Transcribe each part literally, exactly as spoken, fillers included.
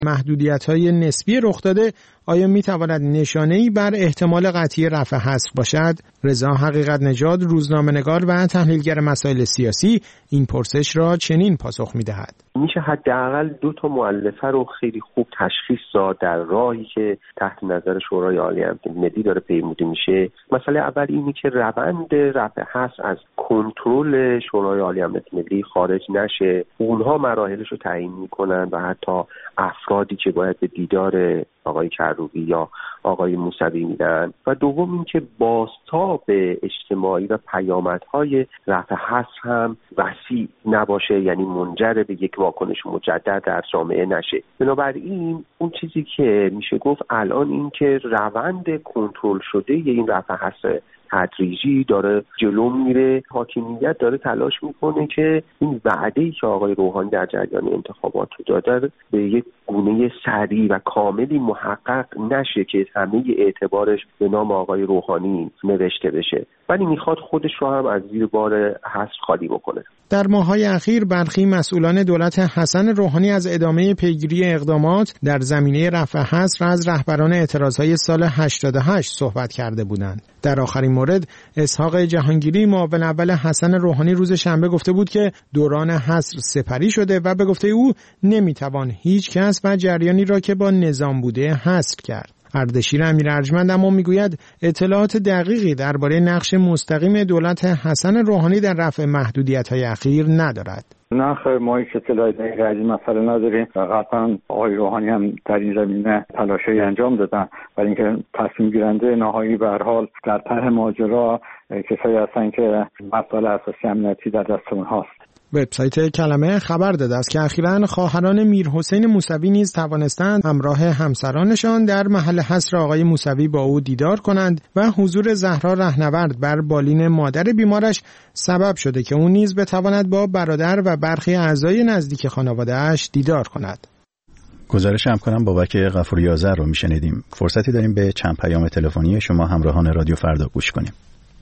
محدودیت‌های نسبی رخ داده آیا می‌تواند نشانه‌ای بر احتمال قطعی رفع حصر باشد؟ رضا حقیقت نژاد، روزنامه‌نگار و تحلیلگر مسائل سیاسی، این پرسش را چنین پاسخ می‌دهد: میشه حداقل دو تا مؤلفه رو خیلی خوب تشخیص داد در راهی که تحت نظر شورای عالی امنیت ملی داره پیموده میشه. مسئله اول اینه که روند رفع حصر از کنترل شورای عالی امنیت ملی خارج نشه. اونها مراحلش رو تعیین میکنن و حتی افرادی که باید به دیدار آقای کروبی یا آقای موسوی میدن. و دوم اینکه بازتاب اجتماعی و پیامدهای رفع حصر هم وسیع نباشه، یعنی منجر به یک واکنش مجدد در جامعه نشه. بنابراین اون چیزی که میشه گفت الان این که روند کنترل شده این رفع حصر تدریجی داره جلو میره. حاکمیت داره تلاش میکنه که این وعده‌ای که آقای روحانی در جریان انتخابات داده به یک گونه سریع و کاملی محقق نشه که همه اعتبارش به نام آقای روحانی نوشته بشه، ولی میخواد خودش رو هم از زیر بار حصر خالی بکنه. در ماه‌های اخیر برخی مسئولان دولت حسن روحانی از ادامه پیگیری اقدامات در زمینه رفع حصر از رهبران اعتراضهای سال هشتاد و هشت صحبت کرده بودند. در آخرین مورد اسحاق جهانگیری، معاون اول حسن روحانی، روز شنبه گفته بود که دوران حصر سپری شده و به گفته او نمیتوان هیچ کس و جریانی را که با نظام بوده حصر کرد. اردشیر امیر ارجمند اما میگوید اطلاعات دقیقی درباره نقش مستقیم دولت حسن روحانی در رفع محدودیت‌های اخیر ندارد. نه خیر، ما هیچ اطلاعی دقیقی از این مسئله نداریم. قطعا آقای روحانی هم در این زمینه تلاشی انجام دادن، ولی اینکه تصمیم گیرنده نهایی به هر حال در ته ماجرا کسایی هستن که مسائل اساسی امنیتی در دست اونهاست. وبسایت کلمه خبر داده است که اخیراً خواهران میرحسین موسوی نیز توانستند همراه همسرانشان در محل حصر آقای موسوی با او دیدار کنند و حضور زهرا رهنورد بر بالین مادر بیمارش سبب شده که او نیز بتواند با برادر و برخی اعضای نزدیک خانواده‌اش دیدار کند. گزارش همکارم بابک غفوری آذر رو میشنیدیم. فرصتی داریم به چند پیام تلفنی شما همراهان رادیو فردا گوش کنیم.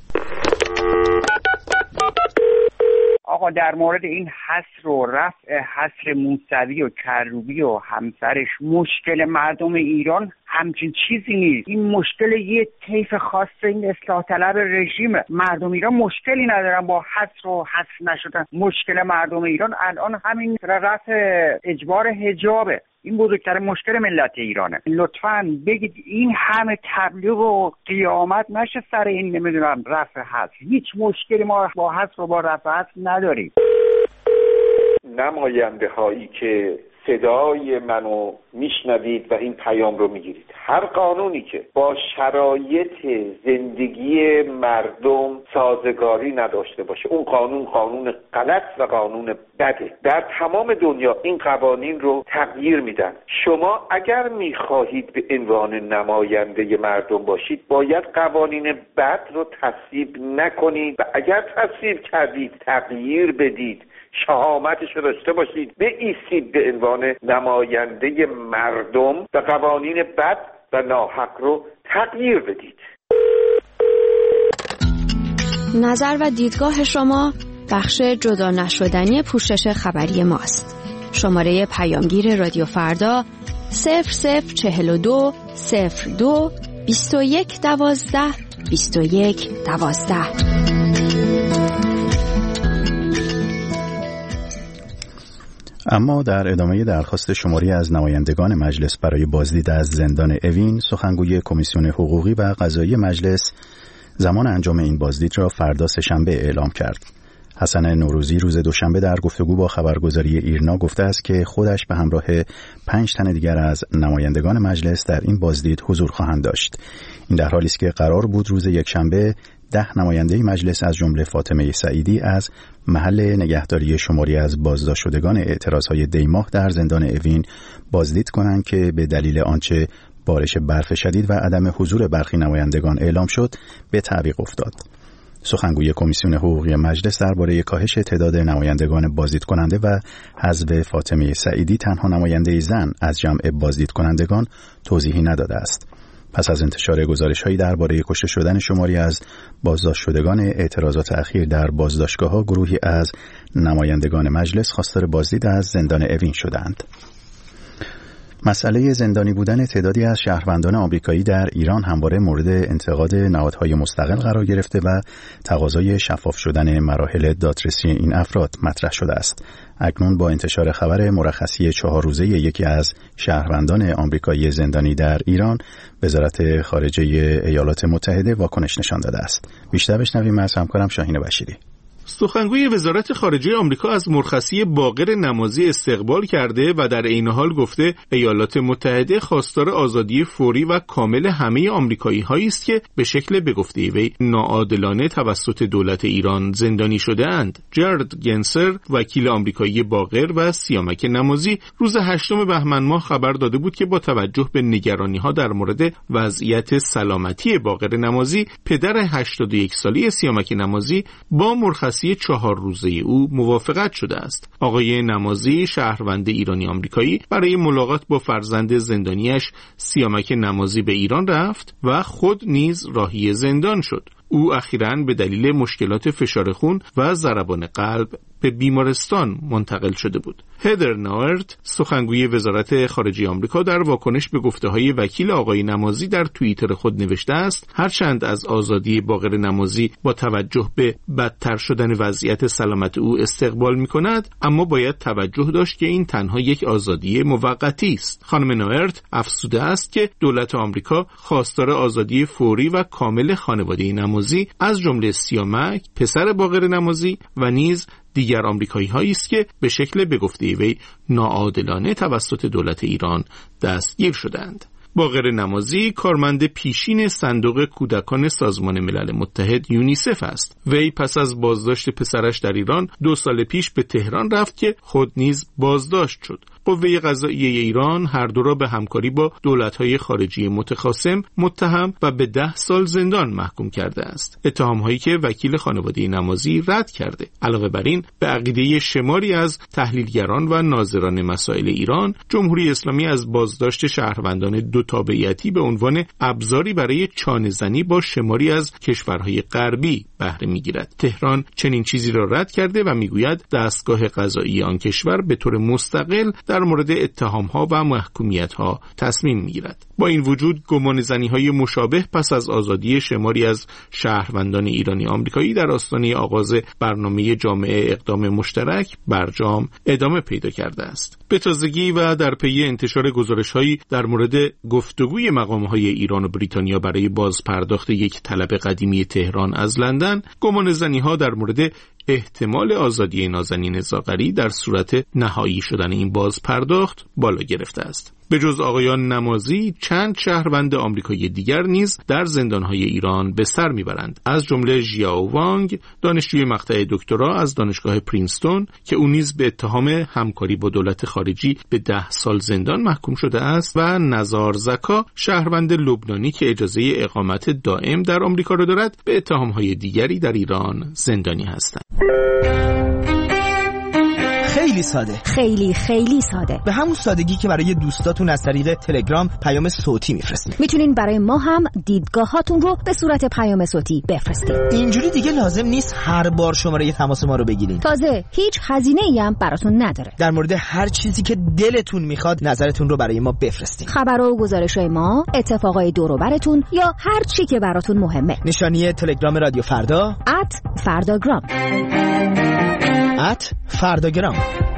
آقا در مورد این حصر و رفع حصر موسوی و کروبی و همسرش، مشکل مردم ایران همچین چیزی نیست. این مشکل یه طیف خاص این اصلاح طلب رژیمه. مردم ایران مشکلی ندارن با حصر و حصر نشدن. مشکل مردم ایران الان همین رفع اجبار حجابه. این بزرگترین مشکل ملت ایرانه. لطفاً بگید این همه تبلیغ و قیامت نشه سر این نمیدونم رفع حصر. هیچ مشکلی ما با حصر و با رفع حصر نداریم. نماینده هایی که صدای منو میشنوید و این پیام رو میگیرید، هر قانونی که با شرایط زندگی مردم سازگاری نداشته باشه، اون قانون قانون غلط و قانون بده. در تمام دنیا این قوانین رو تغییر میدن. شما اگر میخواهید به عنوان نماینده مردم باشید، باید قوانین بد رو تصویب نکنید و اگر تصویب کردید تغییر بدید، شهامتش رو داشته باشید، بایستید به عنوان نماینده مردم و قوانین بد و ناحق رو تغییر بدید. نظر و دیدگاه شما بخش جدا نشدنی پوشش خبری ماست. شماره پیامگیر رادیو فردا صفر صفر چهل و دو صفر دو بیست و یک دوازده بیست و یک دوازده. اما در ادامه درخواست شماری از نمایندگان مجلس برای بازدید از زندان اوین، سخنگوی کمیسیون حقوقی و قضایی مجلس زمان انجام این بازدید را فردا سه‌شنبه اعلام کرد. حسن نوروزی روز دوشنبه در گفتگو با خبرگزاری ایرنا گفته است که خودش به همراه پنج تن دیگر از نمایندگان مجلس در این بازدید حضور خواهند داشت. این در حالی است که قرار بود روز یکشنبه ده نماینده مجلس از جمله فاطمه سعیدی از محل نگهداری شماری از بازداشت شدگان اعتراضهای دیماه در زندان اوین بازدید کنند که به دلیل آنچه بارش برف شدید و عدم حضور برخی نمایندگان اعلام شد به تعویق افتاد. سخنگوی کمیسیون حقوقی مجلس درباره کاهش تعداد نمایندگان بازدید کننده و حذف فاطمه سعیدی تنها نماینده زن از جمع بازدید کنندگان توضیحی نداده است. پس از انتشار گزارش‌هایی درباره کشته شدن شماری از بازداشت شدگان اعتراضات اخیر در بازداشتگاه‌ها، گروهی از نمایندگان مجلس خواستار بازدید از زندان اوین شدند. مسئله زندانی بودن تعدادی از شهروندان آمریکایی در ایران همواره مورد انتقاد نهادهای مستقل قرار گرفته و تقاضای شفاف شدن مراحل دادرسی این افراد مطرح شده است. اکنون با انتشار خبر مرخصی چهار روزه یکی از شهروندان آمریکایی زندانی در ایران، وزارت خارجه ایالات متحده واکنش نشان داده است. بیشتر بشنویم از همکارم شاهین بشیری. سخنگوی وزارت خارجه آمریکا از مرخصی باقر نمازی استقبال کرده و در عین حال گفته ایالات متحده خواستار آزادی فوری و کامل همه آمریکایی‌هایی است که به شکل به گفته وی ناعادلانه توسط دولت ایران زندانی شده‌اند. جرد گنسر، وکیل آمریکایی باقر و سیامک نمازی، روز هشتم بهمن ماه خبر داده بود که با توجه به نگرانی‌ها در مورد وضعیت سلامتی باقر نمازی، پدر هشتاد و یک ساله سیامک نمازی با مرخصی چهار روزه او موافقت شده است. آقای نمازی، شهروند ایرانی آمریکایی، برای ملاقات با فرزند زندانیش سیامک نمازی به ایران رفت و خود نیز راهی زندان شد. او اخیراً به دلیل مشکلات فشار خون و ضربان قلب به بیمارستان منتقل شده بود. هدر ناورت، سخنگوی وزارت خارجه آمریکا، در واکنش به گفته‌های وکیل آقای نمازی در توییتر خود نوشته است: هرچند از آزادی باقر نمازی با توجه به بدتر شدن وضعیت سلامت او استقبال می‌کند، اما باید توجه داشت که این تنها یک آزادی موقتی است. خانم ناورت افزوده است که دولت آمریکا خواستار آزادی فوری و کامل خانواده نمازی از جمله سیامک، پسر باقر نمازی و نیز دیگر آمریکایی هایی است که به شکل به گفته وی ناعادلانه توسط دولت ایران دستگیر شدند. باقر نمازی کارمند پیشین صندوق کودکان سازمان ملل متحد یونیسف است. وی پس از بازداشت پسرش در ایران دو سال پیش به تهران رفت که خود نیز بازداشت شد. قوه قضاییه ایران هر دو را به همکاری با دولت‌های خارجی متخاصم متهم و به ده سال زندان محکوم کرده است. اتهام‌هایی که وکیل خانواده نمازی رد کرده. علاوه بر این، به عقیده شماری از تحلیلگران و ناظران مسائل ایران، جمهوری اسلامی از بازداشت شهروندان دو تابعیتی به عنوان ابزاری برای چانه‌زنی با شماری از کشورهای غربی بهره می‌گیرد. تهران چنین چیزی را رد کرده و می‌گوید دستگاه قضایی آن کشور به طور مستقل در مورد اتهام‌ها و محکومیت‌ها تصمیم می‌گیرد. با این وجود گمانه‌زنی‌های مشابه پس از آزادی شماری از شهروندان ایرانی آمریکایی در آستانه آغاز برنامه جامعه اقدام مشترک برجام ادامه پیدا کرده است. به تازگی و در پی انتشار گزارش‌هایی در مورد گفتگوی مقام‌های ایران و بریتانیا برای بازپرداخت یک طلب قدیمی تهران از لندن، گمانه‌زنی‌ها در مورد احتمال آزادی نازنین زاغری در صورت نهایی شدن این باز پرداخت بالا گرفته است. به جز آقایان نمازی، چند شهروند آمریکایی دیگر نیز در زندانهای ایران به سر میبرند. از جمله ژیائو وانگ، دانشجوی مقطع دکترا از دانشگاه پرینستون که او نیز به اتهام همکاری با دولت خارجی به ده سال زندان محکوم شده است، و نزار زکا، شهروند لبنانی که اجازه اقامت دائم در آمریکا را دارد، به اتهامهای دیگری در ایران زندانی هستند. خیلی ساده، خیلی خیلی ساده، به همون سادگی که برای دوستاتون از طریق تلگرام پیام صوتی میفرستین. میتونین برای ما هم دیدگاهاتون رو به صورت پیام صوتی بفرستین. اینجوری دیگه لازم نیست هر بار شماره تماس ما رو بگیرین. تازه هیچ هزینه‌ای هم براتون نداره. در مورد هر چیزی که دلتون میخواد نظرتون رو برای ما بفرستین. خبرها و گزارش‌های ما، اتفاقای دور و براتون یا هر چی که براتون مهمه. نشانی تلگرام رادیو فردا ات فرداگرام ات فرداگرام.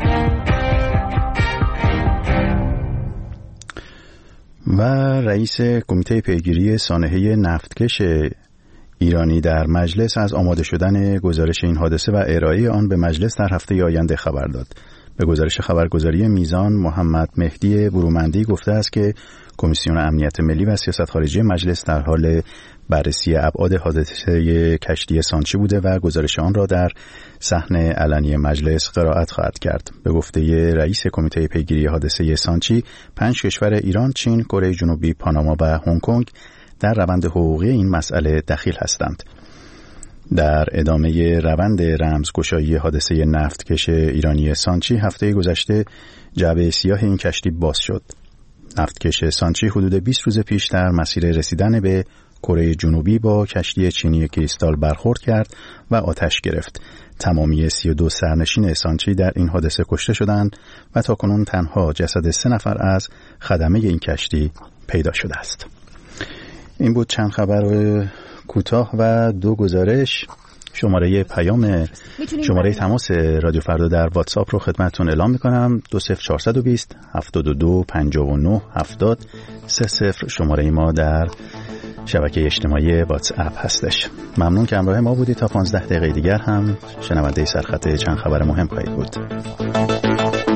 و رئیس کمیته پیگیری سانحه نفتکش ایرانی در مجلس از آماده شدن گزارش این حادثه و ارائه آن به مجلس در هفته آینده خبر داد. به گزارش خبرگزاری میزان، محمد مهدی برومندی گفته است که کمیسیون امنیت ملی و سیاست خارجی مجلس در حال بررسی ابعاد حادثه کشتی سانچی بوده و گزارش آن را در صحن علنی مجلس قرائت خواهد کرد. به گفته رئیس کمیته پیگیری حادثه سانچی، پنج کشور ایران، چین، کره جنوبی، پاناما و هنگ کنگ در روند حقوقی این مسئله دخیل هستند. در ادامه روند رمزگشایی حادثه نفتکش ایرانی سانچی، هفته گذشته جعبه سیاه این کشتی باز شد. نفتکش سانچی حدود بیست روز پیش در مسیر رسیدن به کره جنوبی با کشتی چینی کریستال برخورد کرد و آتش گرفت. تمامی سی و دو سرنشین اسانچی در این حادثه کشته شدند و تاکنون تنها جسد سه نفر از خدمه این کشتی پیدا شده است. این بود چند خبر کوتاه و دو گزارش. شماره پیام شماره تماس رادیو فردا در واتساپ رو خدمتتون اعلام میکنم. دو صفر چهارصد و بیست هفتاد و دو پنجاه و نه هفتاد. سه صفر شماره ما در شبکه اجتماعی واتس اپ هستش. ممنون که همراه ما بودید. تا پانزده دقیقه دیگر هم شنونده سرخط چند خبر مهم خواهید بود.